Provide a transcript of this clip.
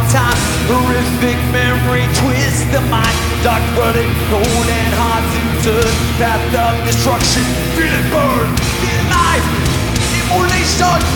time. Horrific memory twist the mind. Dark-blooded, cold and hard to touch. Path of destruction, feel it burn. Feel life, immolation.